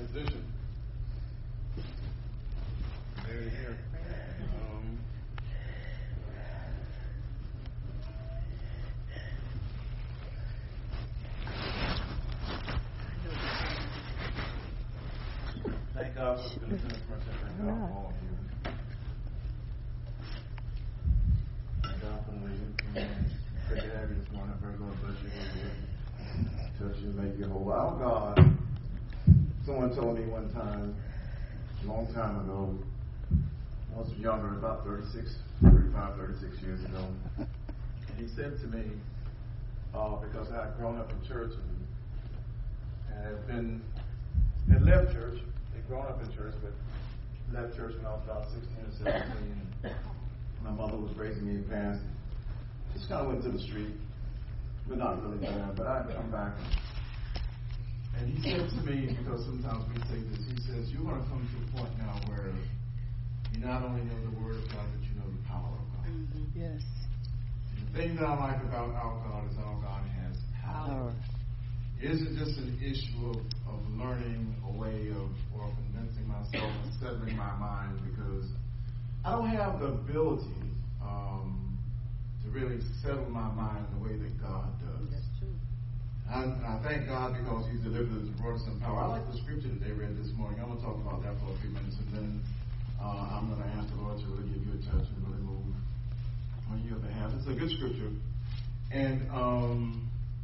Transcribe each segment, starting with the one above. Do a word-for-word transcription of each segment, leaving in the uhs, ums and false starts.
position. There you hear. Um, thank God for the goodness and His mercy. Thank God for all of you. Thank God for the leading. Great to have you this morning. I pray God bless you. Touch you and make you whole. Our God. Someone told me one time, a long time ago, I was younger, about thirty-six, thirty-five, thirty-six years ago, and he said to me, uh, because I had grown up in church and, and had been, had left church, had grown up in church, but left church when I was about sixteen or seventeen. And my mother was raising me in parents. Just kind of went to the street, but not really bad, but I'd come back. And he said to me, because sometimes we say this, he says, you're going to come to a point now where you not only know the Word of God, but you know the power of God. Mm-hmm. Yes. And the thing that I like about our God is our God has power. It isn't just an issue of, of learning a way of, or convincing myself and settling my mind, because I don't have the ability um, to really settle my mind the way that God does. That's true. I, I thank God because He's delivered us and brought us in power. I like the scripture that they read this morning. I'm going to talk about that for a few minutes, and then uh, I'm going to ask the Lord to really give you a touch and really move on your behalf. It's a good scripture. And um,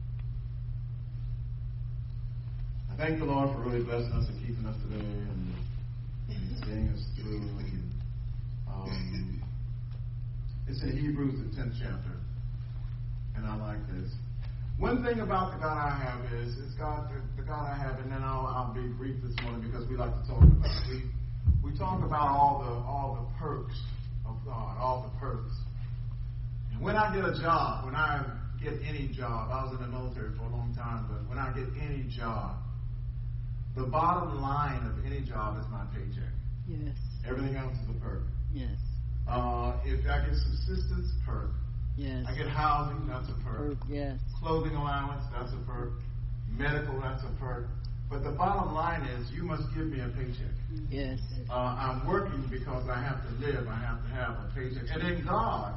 I thank the Lord for really blessing us and keeping us today and, and seeing us through. And, um, it's in Hebrews, the tenth chapter. And I like this. One thing about the God I have is, is God, the, the God I have, and then I'll, I'll be brief this morning because we like to talk about it. We, we talk about all the all the perks of God, all the perks. And when I get a job, when I get any job, I was in the military for a long time, but when I get any job, the bottom line of any job is my paycheck. Yes. Everything else is a perk. Yes. Uh, if I get subsistence, perk. Yes. I get housing, that's a perk. Perk, yes. Clothing allowance, that's a perk. Medical, that's a perk. But the bottom line is, you must give me a paycheck. Yes. Uh, I'm working because I have to live. I have to have a paycheck. And in God,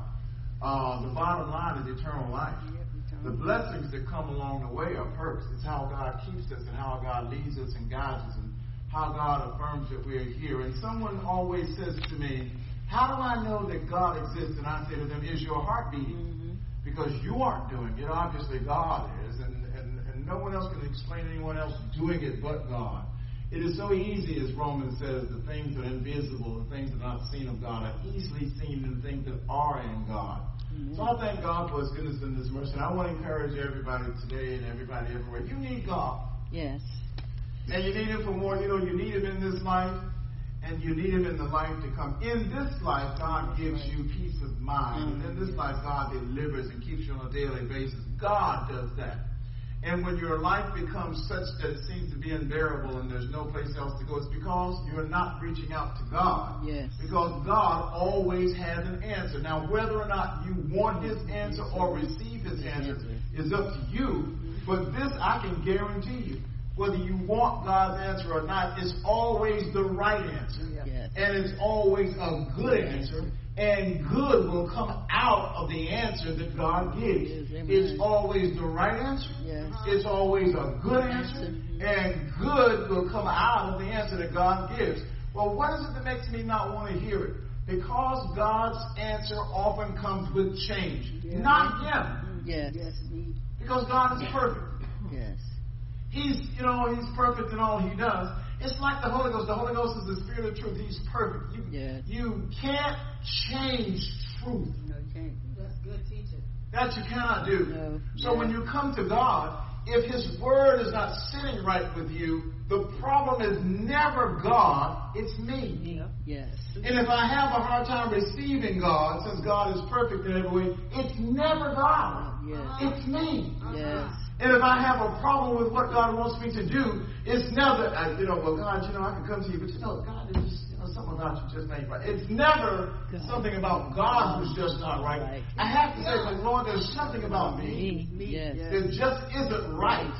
uh, the bottom line is eternal life. The blessings that come along the way are perks. It's how God keeps us and how God leads us and guides us and how God affirms that we're here. And someone always says to me, how do I know that God exists? And I say to them, is your heart beating? Mm-hmm. Because you aren't doing it. Obviously, God is. And, and, and no one else can explain anyone else doing it but God. It is so easy, as Romans says, the things that are invisible, the things that are not seen of God, are easily seen in the things that are in God. Mm-hmm. So I thank God for His goodness and His mercy. And I want to encourage everybody today and everybody everywhere. You need God. Yes. And you need Him for more. You know, you need Him in this life. And you need Him in the life to come. In this life, God gives you peace of mind. And in this life, God delivers and keeps you on a daily basis. God does that. And when your life becomes such that it seems to be unbearable and there's no place else to go, it's because you're not reaching out to God. Yes. Because God always has an answer. Now, whether or not you want His answer or receive His answer is up to you. But this I can guarantee you. Whether you want God's answer or not, it's always the right answer. Yes. And it's always a good answer. And good will come out of the answer that God gives. Yes, it's always the right answer. Yes. It's always a good answer. And good will come out of the answer that God gives. Well, what is it that makes me not want to hear it? Because God's answer often comes with change. Yes. Not Him. Yes. Because God is perfect. Yes. He's, you know, He's perfect in all He does. It's like the Holy Ghost. The Holy Ghost is the Spirit of truth. He's perfect. You, yes. you can't change truth. No, you can't. That's good teaching. That you cannot do. No. So yes. when you come to God, if His Word is not sitting right with you, the problem is never God, it's me. Yes. And if I have a hard time receiving God, since God is perfect in every way, it's never God. Yes. It's me. Yes. And if I have a problem with what God wants me to do, it's never, I, you know, well, God, you know, I can come to you, but you know, God, there's just, you know, something about you just ain't right. It's never God. Something about God who's just not right. right. I have to say, but Lord, there's something about me, me. Yes. that just isn't right.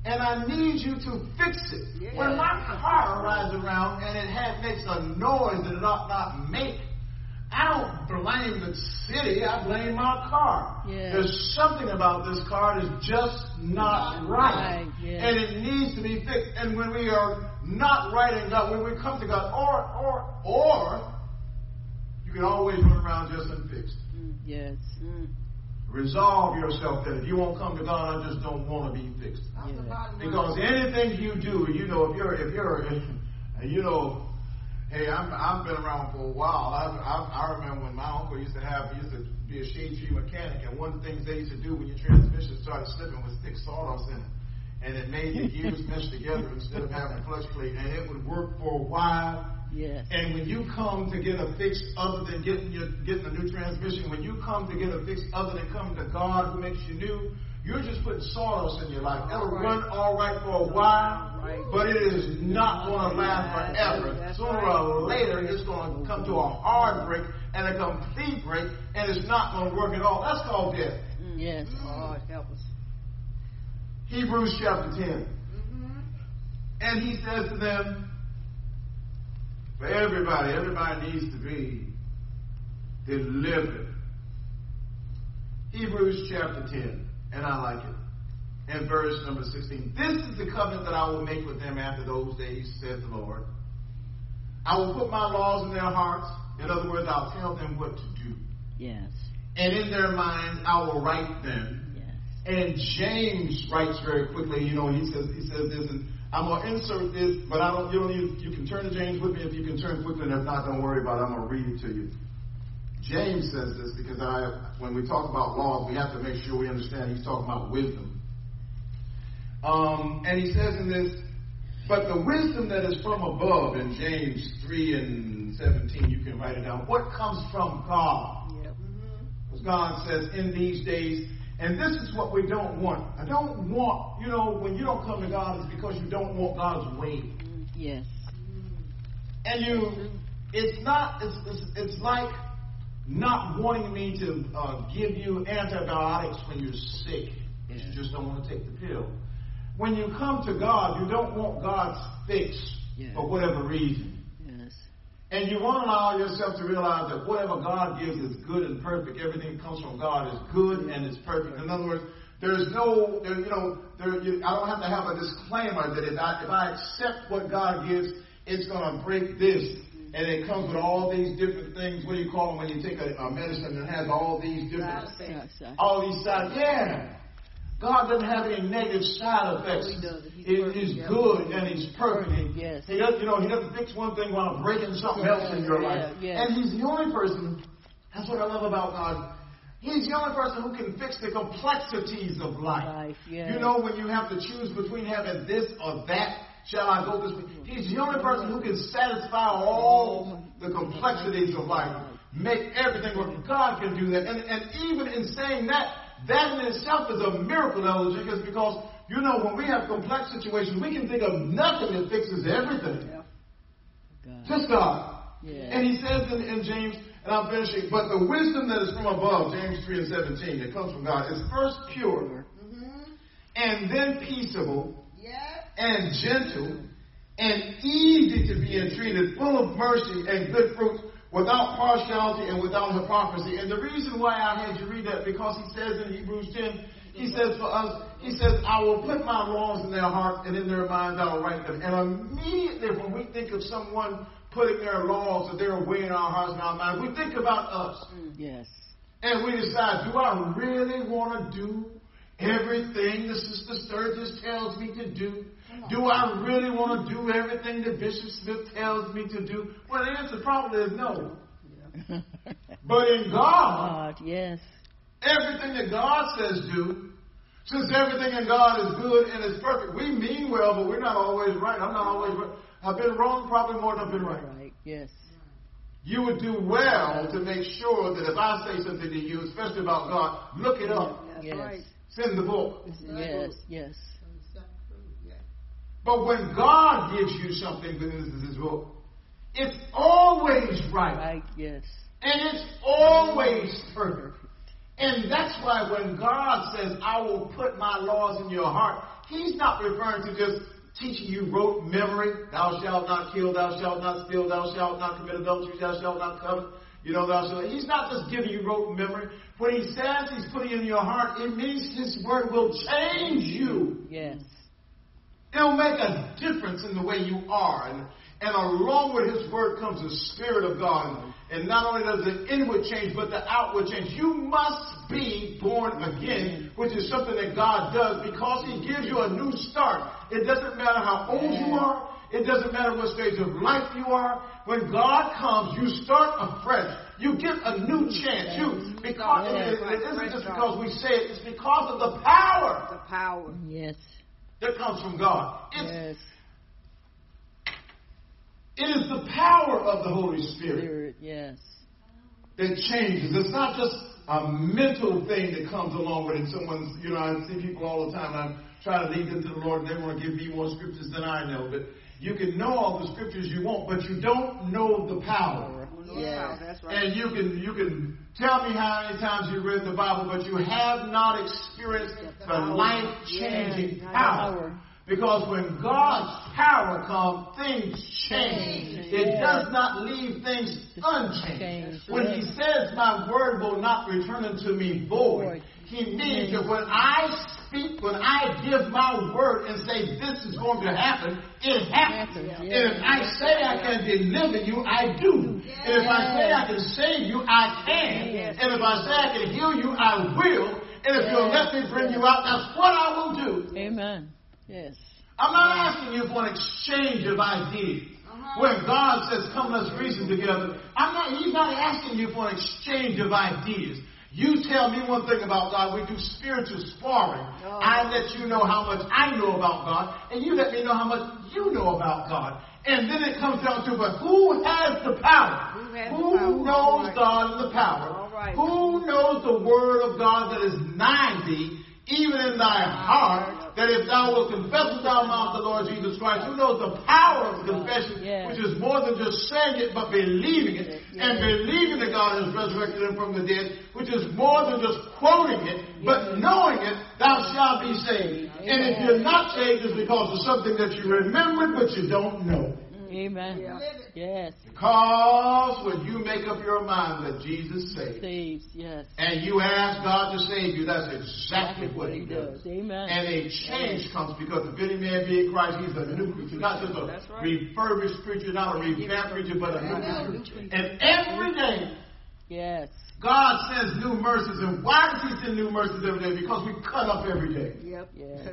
and I need you to fix it. Yeah. When my car rides around and it has, makes a noise that it ought not make, I don't blame the city, I blame my car. Yeah. There's something about this car that's just not, not right. right. Yeah. And it needs to be fixed. And when we are not right in God, when we come to God, or, or, or, you can always run around just unfixed. Mm, yes. Mm. Resolve yourself that if you won't come to God, I just don't want to be fixed. Yeah. Because anything you do, you know, if you're, if you're, if, you know, hey, I'm, I've been around for a while. I, I, I remember when my uncle used to have, he used to be a shade tree mechanic, and one of the things they used to do when your transmission started slipping was stick sawdust in it. And it made the gears mesh together instead of having a clutch plate, and it would work for a while. Yes. And when you come to get a fix other than getting your, getting a new transmission, when you come to get a fix other than coming to God who makes you new, you're just putting sawdust in your life. It'll right. run all right for a while, right. but it is not going to last forever. That's Sooner right. or later, it's going to come to a hard break and a complete break, and it's not going to work at all. That's called death. Mm, yes. Lord, help us. Hebrews chapter ten. Mm-hmm. And he says to them, for everybody, everybody needs to be delivered. Hebrews chapter ten, and I like it. And verse number sixteen. This is the covenant that I will make with them after those days, said the Lord. I will put my laws in their hearts. In other words, I'll tell them what to do. Yes. And in their minds, I will write them. Yes. And James writes very quickly, you know, he says, he says this, and I'm going to insert this, but I don't, you don't need, you can turn to James with me if you can turn quickly, and if not, don't worry about it. I'm going to read it to you. James says this because I, when we talk about laws, we have to make sure we understand he's talking about wisdom. Um, and he says in this, but the wisdom that is from above, in James three and seventeen, you can write it down. What comes from God? Yep. Because God says in these days, and this is what we don't want. I don't want, you know, when you don't come to God, it's because you don't want God's way. Yes. And you, it's not, it's, it's, it's like not wanting me to uh, give you antibiotics when you're sick, but you just don't want to take the pill. When you come to God, you don't want God's fix yes. for whatever reason. Yes. And you want to allow yourself to realize that whatever God gives is good and perfect. Everything that comes from God is good and it's perfect. In other words, there's no, there, you know, there, you, I don't have to have a disclaimer that if I, if I accept what God gives, it's going to break this. And it comes with all these different things. What do you call them when you take a, a medicine that has all these different things? All these side, yeah. God doesn't have any negative side effects. It is yeah. good and He's perfect. Yes. He doesn't, you know, He doesn't fix one thing while breaking something else in your life. Yeah, yeah. And He's the only person. That's what I love about God. He's the only person who can fix the complexities of life. life yes. You know, when you have to choose between having this or that, shall I go this way? He's the only person who can satisfy all the complexities of life, make everything work. God can do that. And, and even in saying that, that in itself is a miracle, Elder Jenkins, because, you know, when we have complex situations, we can think of nothing that fixes everything. Yeah. God. Just God. Yeah. And he says in, in James, and I'm finishing, but the wisdom that is from above, James three and seventeen, that comes from God, is first pure, mm-hmm. and then peaceable, yeah. and gentle, and easy to be entreated, full of mercy and good fruits, without partiality and without hypocrisy. And the reason why I had you read that, because he says in Hebrews ten, he says for us, he says, I will put my laws in their hearts and in their minds I will write them. And immediately when we think of someone putting their laws or their way in our hearts and our minds, we think about us. Yes. And we decide, do I really want to do everything the Sister Sturgis tells me to do? Do I really want to do everything that Bishop Smith tells me to do? Well, the answer probably is no. Yeah. But in God, God, yes. everything that God says do, since everything in God is good and is perfect, we mean well, but we're not always right. I'm not always right. I've been wrong probably more than I've been right. Right, yes. You would do well to make sure that if I say something to you, especially about God, look it up. Yes. Right. Send the book. Yes, yes. But when God gives you something, this is His book, it's always right. Right, yes. And it's always perfect. And that's why when God says, I will put my laws in your heart, He's not referring to just teaching you rote memory. Thou shalt not kill, thou shalt not steal, thou shalt not commit adultery, thou shalt not covet. You know, thou shalt. He's not just giving you rote memory. When he says he's putting it in your heart, it means his word will change you. Yes. It'll make a difference in the way you are. And, and along with his word comes the Spirit of God. And not only does the inward change, but the outward change. You must be born again, which is something that God does because he gives you a new start. It doesn't matter how old you are. It doesn't matter what stage of life you are. When God comes, you start afresh. You get a new chance. You because it, it, it isn't just because we say it. It's because of the power. The power. Yes. That comes from God. It's, Yes. It is the power of the Holy Spirit Spirit. Yes. that changes. It's not just a mental thing that comes along with it. Someone's, you know, I see people all the time. I'm trying to lead them to the Lord, and they want to give me more scriptures than I know. But you can know all the scriptures you want, but you don't know the power. Yeah, that's right. And you can you can tell me how many times you read the Bible, but you have not experienced the life-changing Yes. power. Because when God's power comes, things change. It does not leave things unchanged. When he says, my word will not return unto me void, he means that when I speak, when I give my word and say this is going to happen, it happens. And if I say I can deliver you, I do. And if I say I can save you, I can. And if I say I can heal you, I will. And if you'll let me bring you out, that's what I will do. Amen. Yes. I'm not asking you for an exchange of ideas. Uh-huh. When God says, come, let's reason together, I'm not, he's not asking you for an exchange of ideas. You tell me one thing about God. We do spiritual sparring. Oh. I let you know how much I know about God, and you let me know how much you know about God. And then it comes down to, but who has the power? Who, has who the power? knows right. God and the power? All right. Who knows the word of God that is nigh thee, even in thy heart, that if thou wilt confess with thy mouth the Lord Jesus Christ, who knows the power of confession, yes. which is more than just saying it, but believing it, yes. and believing that God has resurrected him from the dead, which is more than just quoting it, yes. but knowing it, thou shalt be saved. Amen. And if you're not saved, it's because of something that you remembered, but you don't know. Amen. Yeah. Yes. Because when you make up your mind that Jesus saves, saves, yes, and you ask God to save you, that's exactly, exactly what He does. does. Amen. And a change yes. comes because if any man be in Christ, he's a new creature, not just a right. refurbished creature, not a revamped creature, but a new creature. And every day, yes, God sends new mercies. And why does He send new mercies every day? Because we cut up every day. Yep.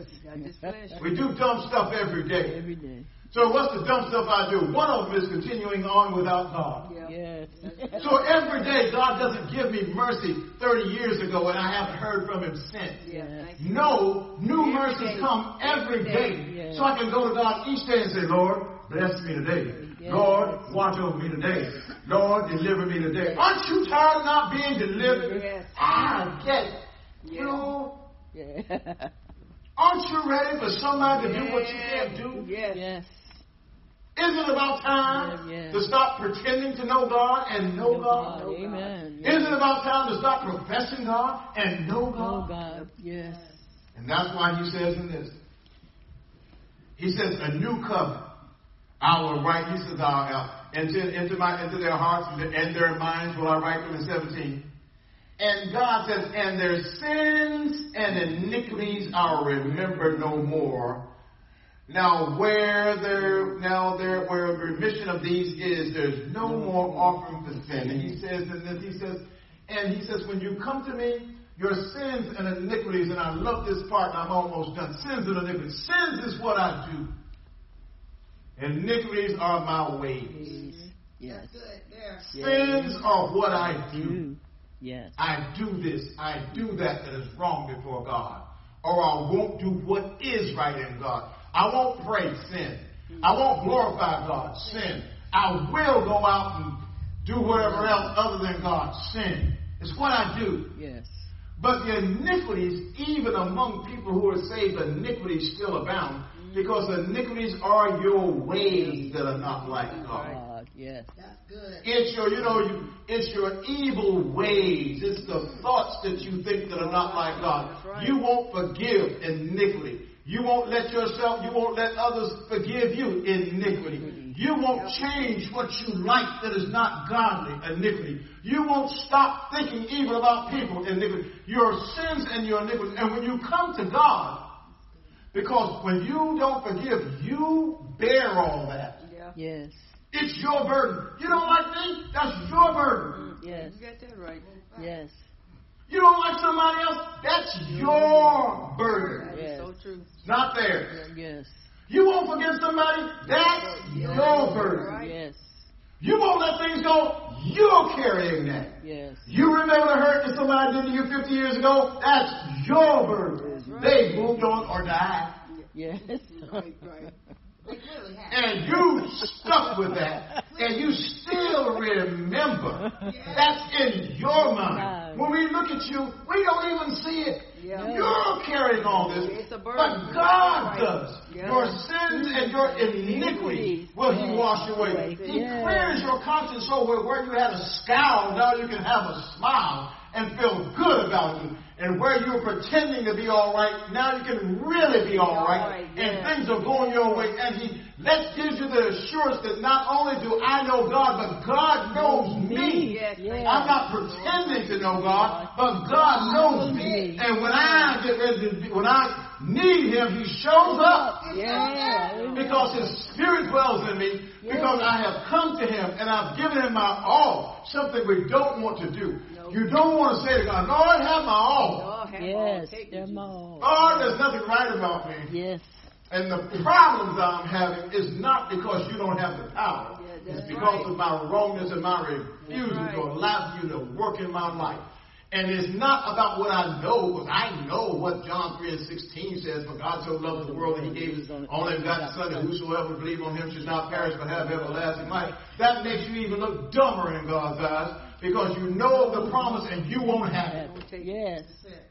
Yes. We do dumb stuff every day. Every day. So what's the dumb stuff I do? One of them is continuing on without God. Yes. So every day God doesn't give me mercy thirty years ago and I haven't heard from Him since. Yes. No, new every mercies day. come every day. Yes. So I can go to God each day and say, Lord, bless me today. Yes. Lord, watch over me today. Lord, deliver me today. Aren't you tired of not being delivered? Yes. I get it. Yes. You know? Yeah. Aren't you ready for somebody to yes. do what you can't do? Yes. Yes. Isn't it about time yeah, yeah. to stop pretending to know God and know no God? God. Amen. Yes. Isn't it about time to stop professing God and know God? Know God. Yes. And that's why He says in this. He says, a new covenant I will write. He says, I'll, into, into, my, into their hearts and their minds will I write them in seventeen. And God says, and their sins and iniquities I'll remember no more. Now where there now there where remission of these is, there's no more offering for sin. And he says in this, he says, and he says, when you come to me, your sins and iniquities, and I love this part, and I'm almost done. Sins and iniquities. Sins is what I do. Iniquities are my ways. Yes. Sins are what I do. Yes. I do this, I do that that is wrong before God. Or I won't do what is right in God. I won't pray, sin. I won't glorify God, sin. I will go out and do whatever else other than God, sin. It's what I do. Yes. But the iniquities, even among people who are saved, iniquities still abound. Because iniquities are your ways that are not like God. Yes. That's good. It's your, you know, you, it's your evil ways. It's the thoughts that you think that are not like God. Right. You won't forgive iniquity. You won't let yourself, you won't let others forgive you, iniquity. You won't change what you like that is not godly, iniquity. You won't stop thinking evil about people, iniquity. Your sins and your iniquity. And when you come to God, because when you don't forgive, you bear all that. Yes. It's your burden. You don't like me? That's your burden. Yes. You got that right. Yes. You don't like somebody else? That's your burden. Yes. So true. Not theirs. Yes. You won't forgive somebody? That's your burden. Yes. You won't let things go? You're carrying that. Yes. You remember the hurt that somebody did to you fifty years ago? That's your burden. They moved on or died. Yes. Right, right. And you stuck with that. And you still remember. That's in your mind. When we look at you, we don't even see it. Yeah. You're carrying all this. It's a burden. But God does. Yeah. Your sins and your iniquities will He wash away. He Yeah. clears your conscience over where you had a scowl, now you can have a smile and feel good about you. And where you were pretending to be all right, now you can really be all right. And Yeah. things are going your way. And He that gives you the assurance that not only do I know God, but God knows me. Yes. Yes. I'm not pretending to know God, but God knows me. And when I get ready to be, when I need Him, He shows up. Yeah. Because His Spirit dwells in me. Because I have come to Him and I've given Him my all. Something we don't want to do. You don't want to say to God, Lord, have my all. Yes. Them all. Lord, there's nothing right about me. Yes. And the problems I'm having is not because you don't have the power. Yeah, It's that's because right. of my wrongness and my refusal right. to allow you to work in my life. And it's not about what I know, because I know what John three and sixteen says. For God so loved the world that He gave His only begotten Son, that whosoever would believe on Him should not perish but have everlasting life. That makes you even look dumber in God's eyes, because you know the promise and you won't have it. Yes.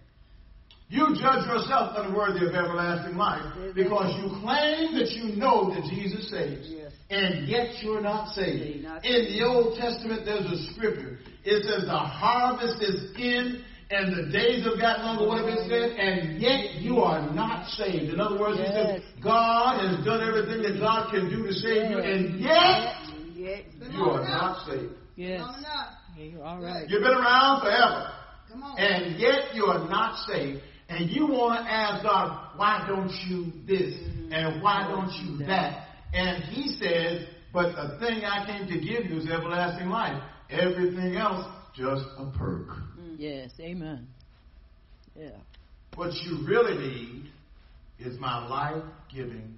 You judge yourself unworthy of everlasting life because you claim that you know that Jesus saves, Yes. and yet you're not saved. Not In the Old Testament, there's a scripture. It says the harvest is in and the days have gotten longer, whatever it said, and yet you are not saved. In other words, Yes. it says God has done everything that God can do to save you, and yet Yes. you are not saved. Yes. You're all right. You've been around forever, Come on. and yet you are not saved. And you want to ask God, why don't you this? And why don't you that? And He says, but the thing I came to give you is everlasting life. Everything else, just a perk. Yes. Amen. Yeah. What you really need is my life-giving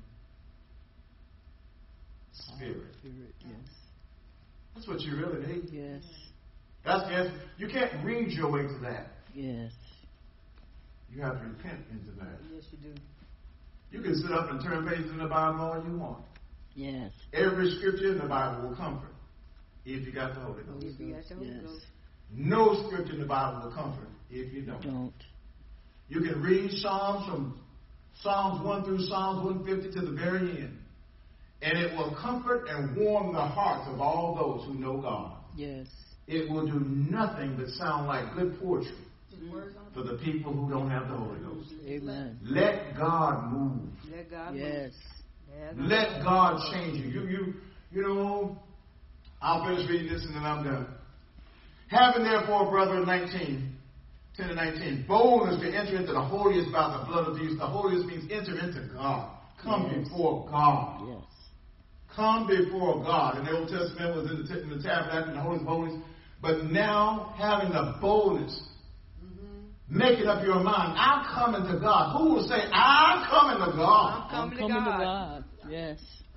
Spirit. Spirit. Yes. That's what you really need. Yes. That's the answer. You can't read your way to that. Yes. You have to repent into that. Yes, you do. You can sit up and turn pages in the Bible all you want. Yes. Every scripture in the Bible will comfort if you got the Holy Ghost. If you got the Holy Yes. Ghost. No scripture in the Bible will comfort if you don't. Don't. You can read Psalms from Psalms one through Psalms one fifty to the very end, and it will comfort and warm the hearts of all those who know God. Yes. It will do nothing but sound like good poetry Words on for the people who don't have the Holy Ghost. Amen. Let God move. Let God Yes. move. Let God change you. You, you, you know, I'll finish reading this and then I'm done. Having therefore, brethren, nineteen, ten and nineteen, boldness to enter into the holiest by the blood of Jesus. The holiest means enter into God. Come Yes. before God. Yes. Come before God. In the Old Testament was in the, in the tabernacle and the holiest of holies. But now, having the boldness, making up your mind, I'm coming to God. Who will say, I'm coming to God? I'm coming, I'm coming to, to God. God. Yes.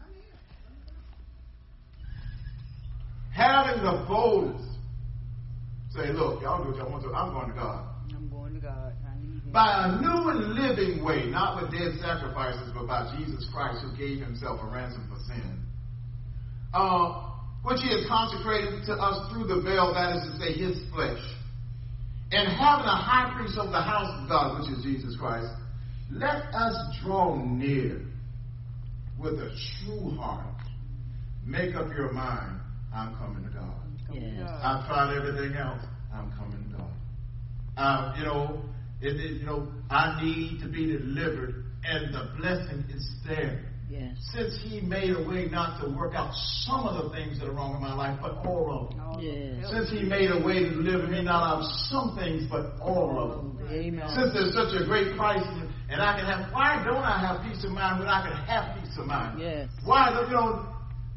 Having the boldness. Say, look, y'all do what y'all want to. I'm going to God. I'm going to God. I need Him. By a new and living way, not with dead sacrifices, but by Jesus Christ who gave Himself a ransom for sin. Uh, which He has consecrated to us through the veil, that is to say, His flesh. And having a high priest over the house of God, which is Jesus Christ, let us draw near with a true heart. Make up your mind, I'm coming to God. Coming to Yes. God. I've tried everything else, I'm coming to God. Uh, you know, it, it, you know, I need to be delivered, and the blessing is there. Yes. Since he made a way not to work out some of the things that are wrong in my life, but all of them. Yes. Since he made a way to deliver me not out of some things, but all of them. Amen. Since there's such a great price, and I can have, why don't I have peace of mind when I can have peace of mind? Yes. Why, you know,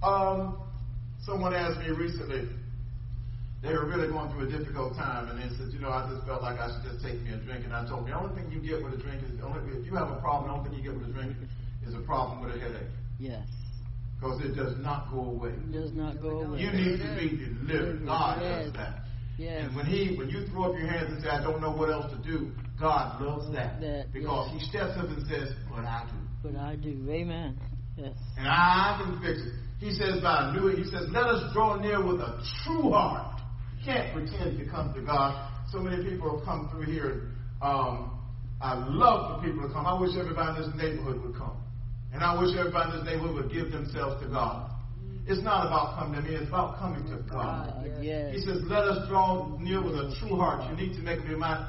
um, someone asked me recently, they were really going through a difficult time, and they said, you know, I just felt like I should just take me a drink, and I told them, the only thing you get with a drink is, only, if you have a problem, the only thing you get with a drink is a problem with a headache. Yes. Because it does not go away. It does not go away. You need to be delivered. God Yes. does that. Yes. And when he, when you throw up your hands and say, I don't know what else to do, God loves that. That, because yes. he steps up and says, but I do. But I do. Amen. Yes. And I can fix it. He says, by new, he says, let us draw near with a true heart. You can't pretend to come to God. So many people have come through here. Um, I love for people to come. I wish everybody in this neighborhood would come. And I wish everybody in this neighborhood would give themselves to God. It's not about coming to me. It's about coming to God. God, yes. He says, let us draw near with a true heart. You need to make up your mind,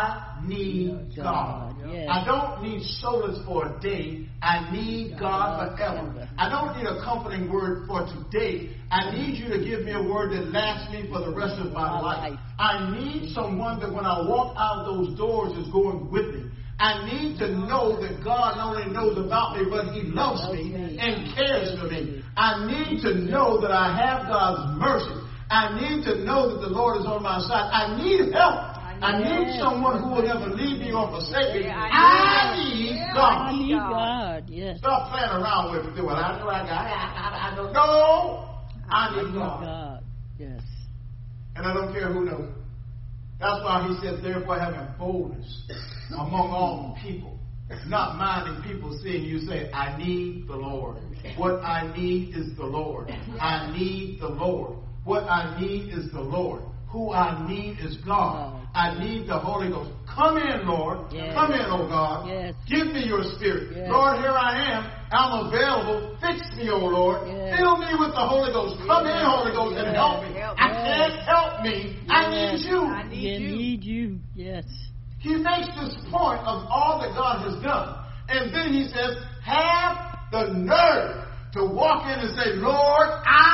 I need God. God, yes. I don't need solace for a day. I need God forever. I don't need a comforting word for today. I need you to give me a word that lasts me for the rest of my life. I need someone that when I walk out those doors is going with me. I need to know that God not only knows about me, but he loves me and cares for me. I need to know that I have God's mercy. I need to know that the Lord is on my side. I need help. I need someone who will never leave me or forsake me. I need God. I need God. Yes. Stop playing around with it. Well, I know I got it. I don't know. I need God. God. Yes. And I don't care who knows. That's why he said, therefore, having boldness among all people, not minding people seeing you say, I need the Lord. What I need is the Lord. I need the Lord. What I need is the Lord. Who I need is God. I need the Holy Ghost. Come in, Lord. Yes. Come in, oh God. Yes. Give me your spirit. Yes. Lord, here I am. I'm available. Fix me, oh Lord. Yes. Fill me with the Holy Ghost. Come Yes. in, Holy Ghost, and Yes. help me. Help I me. can't help me. I need you. I need I you. need you. Yes. He makes this point of all that God has done. And then he says, have the nerve to walk in and say, Lord,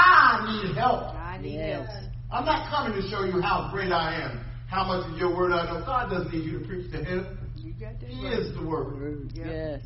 I need help. I need Yes. help. I'm not coming to show you how great I am, how much of your word I know. God doesn't need you to preach to him. You got that He right. is the word. Word. Yeah. Yes.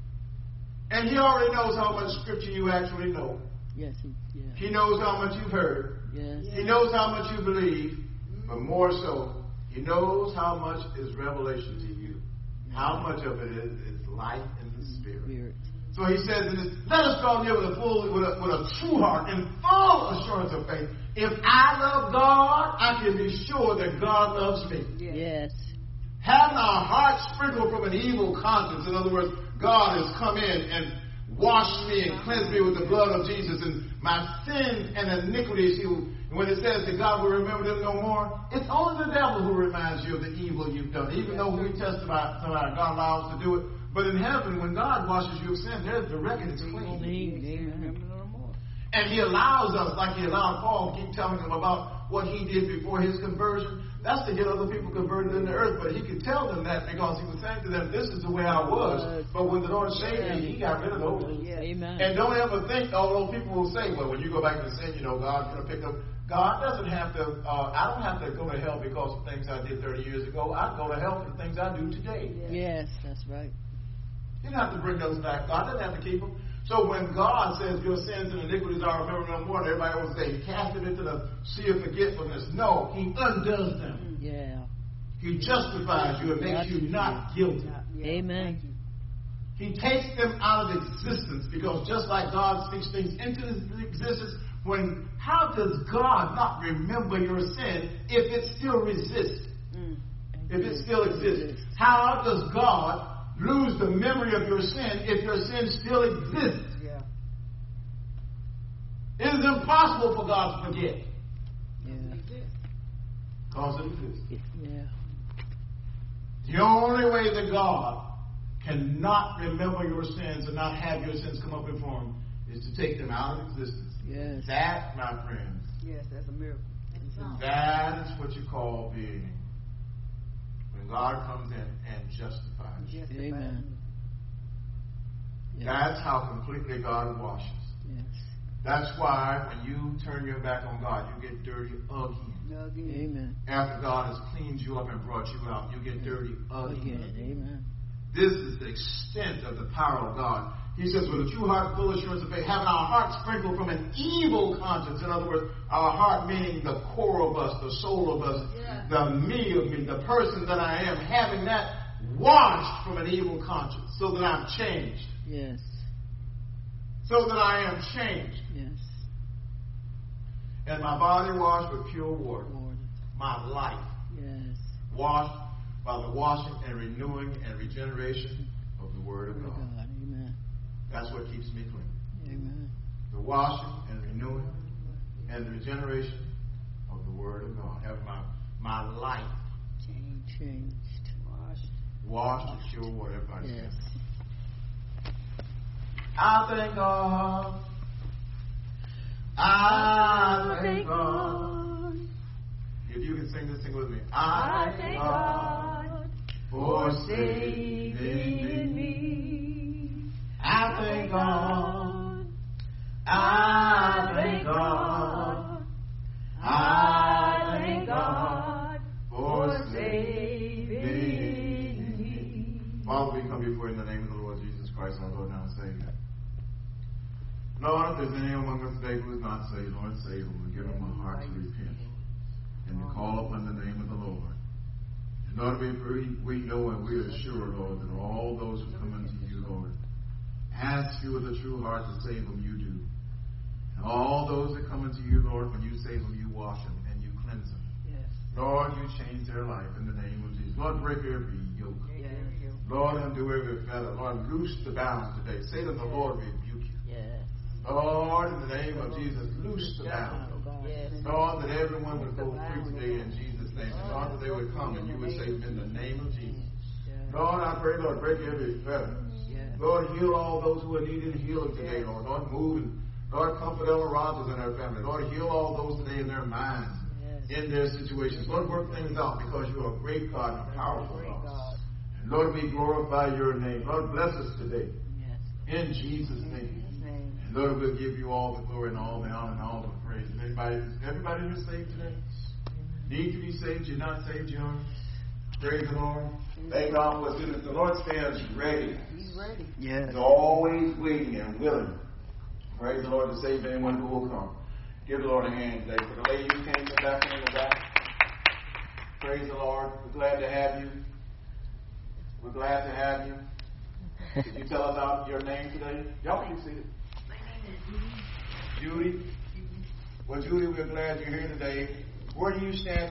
And he already knows how much scripture you actually know. Yes. He, yes. He knows how much you've heard. Yes. He knows how much you believe. But more so, he knows how much is revelation to you. How much of it is, is life in the spirit. Spirit. So he says in this, let us draw near with a full, with a, with a true heart and full assurance of faith. If I love God, I can be sure that God loves me. Yeah. Yes. Having our hearts sprinkled from an evil conscience. In other words, God has come in and washed me and cleansed me with the blood of Jesus. And my sins and iniquities, he will, when it says that God will remember them no more, it's only the devil who reminds you of the evil you've done. Even though we testify, God allows us to do it. But in heaven, when God washes you of sin, there's the record is clean. Amen. And he allows us, like he allowed Paul to keep telling him about what he did before his conversion. That's to get other people converted in the earth. But he could tell them that because he was saying to them, this is the way I was. But when the Lord saved me, he got rid of those. Amen. And don't ever think, although people will say, well, when you go back to sin, you know, God's going to pick up. God doesn't have to, uh, I don't have to go to hell because of things I did thirty years ago. I go to hell for the things I do today. Yes, that's right. He doesn't have to bring those back. God doesn't have to keep them. So when God says your sins and iniquities are remembered no more, and everybody always say he cast them into the sea of forgetfulness. No, he undoes them. Yeah. He justifies you and makes you not guilty. Amen. He takes them out of existence because just like God speaks things into existence, when how does God not remember your sin if it still exists? Mm. If it still exists? How does God lose the memory of your sin if your sin still exists? Yeah. It is impossible for God to forget. Yeah. Because it exists. Yeah. The only way that God cannot remember your sins and not have your sins come up before him is to take them out of existence. Yes. That, my friends, Yes, that's a miracle. that is what you call being. When God comes in and justifies you. Justified. Amen. Yes. That's how completely God washes. Yes. That's why when you turn your back on God, you get dirty again. Again. Amen. After God has cleaned you up and brought you out, you get dirty Again. again. Amen. This is the extent of the power of God. He says, with a true heart, full assurance of faith, having our hearts sprinkled from an evil conscience. In other words, our heart meaning the core of us, the soul of us, Yeah. the me of me, the person that I am, having that washed from an evil conscience so that I'm changed. Yes. So that I am changed. Yes. And my body washed with pure water. Lord. My life Yes. washed by the washing and renewing and regeneration of the Word of Word of God. God. Amen. That's what keeps me clean. Amen. The washing and renewing and the regeneration of the Word of God. Having my, my life Change. Changed. Wash. washed with pure water. Everybody Yes. say, I thank God. I thank God. If you can sing this thing with me. I thank God for saving me. I thank God. I thank God. I thank God for saving me. Father, we come before you in the name of the Lord Jesus Christ, our Lord and Savior. Lord, if there's anyone among us today who is not saved, Lord, save them and give them a heart to repent and to call upon the name of the Lord. And Lord, we, we know and we are sure, Lord, that all those who come unto you, Lord, ask you with a true heart to save them, you do. And all those that come unto you, Lord, when you save them, you wash them and you cleanse them. Yes. Lord, you change their life in the name of Jesus. Lord, break every yoke. Yes. Lord, undo every fetter. Lord, loose the bounds today. Satan, the Lord rebuke you. Yes. Lord, in the name of Jesus, loose the bounds. Yes. Lord, that everyone would go free today in Jesus' name. And Lord, that they would come and you would say, in the name of Jesus. Lord, I pray, Lord, break every fetter. Yes. Lord, heal all those who are needing healing today, Lord. Lord, move and Lord, comfort Ella Rogers and her family. Lord, heal all those today in their minds, Yes. in their situations. Lord, work things out because you are a great God and a powerful Great God. God. And Lord, we glorify your name. Lord, bless us today. Yes. In Jesus' name. His name. And Lord, we'll give you all the glory and all the honor and all the praise. And everybody, everybody here saved today? Need to be saved? You're not saved, you are? Praise the Lord. Thank God for his goodness. The Lord stands ready. He's ready. Yes. He's always waiting and willing. Praise the Lord to save anyone who will come. Give the Lord a hand today. For the lady who came from back in the back. Praise the Lord. We're glad to have you. We're glad to have you. Could you tell us out your name today? Y'all can see it. My name is Judy. Judy. Judy. Well, Judy, we're glad you're here today. Where do you stand?